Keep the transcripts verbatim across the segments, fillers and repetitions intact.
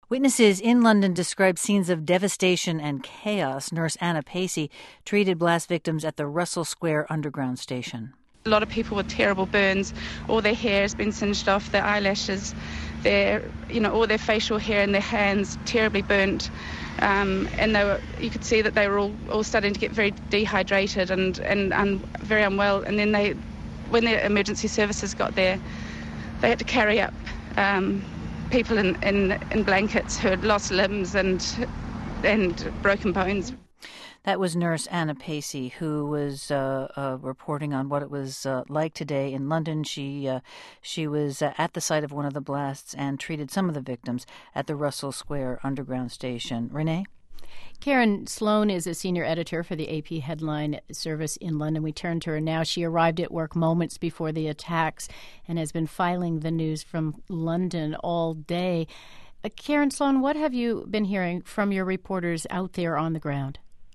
Witnesses in London described scenes of devastation and chaos. Nurse Anna Pacey treated blast victims at the Russell Square Underground station. A lot of people with terrible burns. All their hair has been singed off, their eyelashes, their, you know, all their facial hair and their hands terribly burnt. Um, and they were, you could see that they were all, all starting to get very dehydrated and, and, and very unwell. And then they, when the emergency services got there, they had to carry up um, people in, in, in blankets who had lost limbs and and broken bones. That was Nurse Anna Pacey, who was uh, uh, reporting on what it was uh, like today in London. She uh, she was uh, at the site of one of the blasts and treated some of the victims at the Russell Square Underground station. Renee? Karen Sloan is a senior editor for the A P Headline Service in London. We turn to her now. She arrived at work moments before the attacks and has been filing the news from London all day. Uh, Karen Sloan, what have you been hearing from your reporters out there on the ground?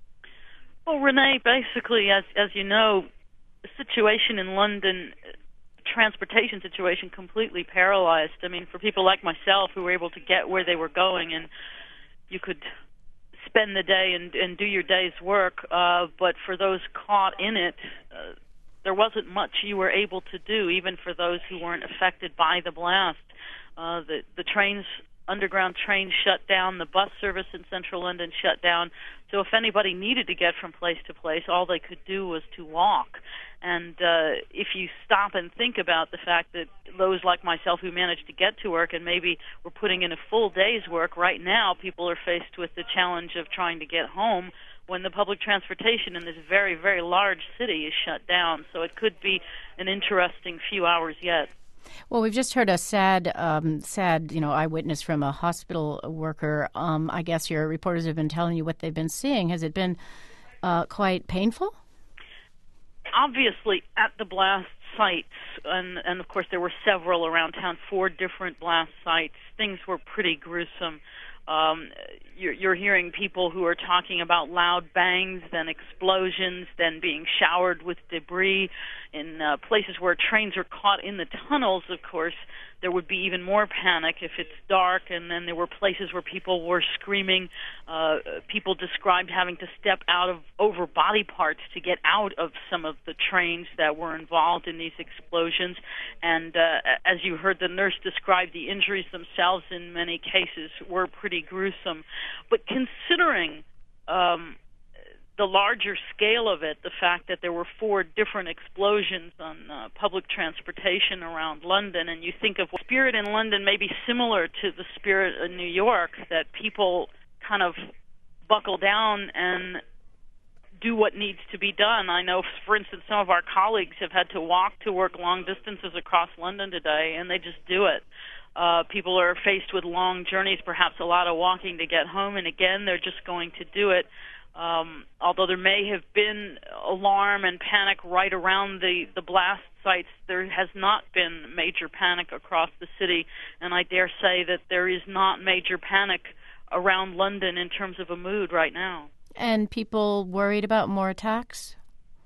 Well, Renee, basically, as as you know, the situation in London, transportation situation, completely paralyzed. I mean, for people like myself who were able to get where they were going, and you could spend the day and, and do your day's work, uh, but for those caught in it, uh, there wasn't much you were able to do, even for those who weren't affected by the blast. Uh, the, the trains, underground trains shut down, the bus service in central London shut down, so if anybody needed to get from place to place, all they could do was to walk. And uh, if you stop and think about the fact that those like myself who managed to get to work and maybe were putting in a full day's work, right now people are faced with the challenge of trying to get home when the public transportation in this very, very large city is shut down. So it could be an interesting few hours yet. Well, we've just heard a sad, um, sad, you know, eyewitness from a hospital worker. Um, I guess your reporters have been telling you what they've been seeing. Has it been uh, quite painful? Obviously, at the blast sites, and, and of course there were several around town, four different blast sites, things were pretty gruesome. Um, you're, you're hearing people who are talking about loud bangs, then explosions, then being showered with debris. In uh, places where trains are caught in the tunnels, of course, there would be even more panic if it's dark, and then there were places where people were screaming. Uh, people described having to step out of over body parts to get out of some of the trains that were involved in these explosions. And uh, as you heard the nurse describe, the injuries themselves in many cases were pretty gruesome. But considering um, the larger scale of it, the fact that there were four different explosions on uh, public transportation around London, and you think of spirit in London may be similar to the spirit in New York, that people kind of buckle down and do what needs to be done. I know, for instance, some of our colleagues have had to walk to work long distances across London today, and they just do it. Uh, people are faced with long journeys, perhaps a lot of walking to get home, and again, they're just going to do it. Um, although there may have been alarm and panic right around the, the blast sites, there has not been major panic across the city, and I dare say that there is not major panic around London in terms of a mood right now. And people worried about more attacks?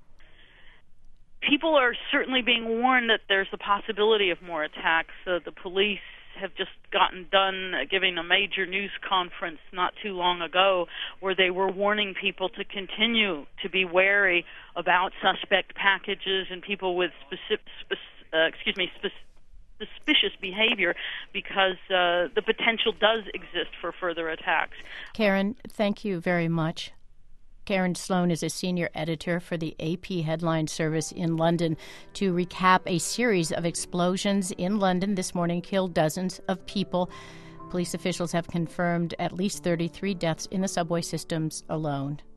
People are certainly being warned that there's a possibility of more attacks. Uh, the police have just gotten done giving a major news conference not too long ago where they were warning people to continue to be wary about suspect packages and people with specific, uh, excuse me, specific suspicious behavior, because uh, the potential does exist for further attacks. Karen, thank you very much. Karen Sloan is a senior editor for the A P Headline Service in London. To recap, a series of explosions in London this morning killed dozens of people. Police officials have confirmed at least thirty-three deaths in the subway systems alone.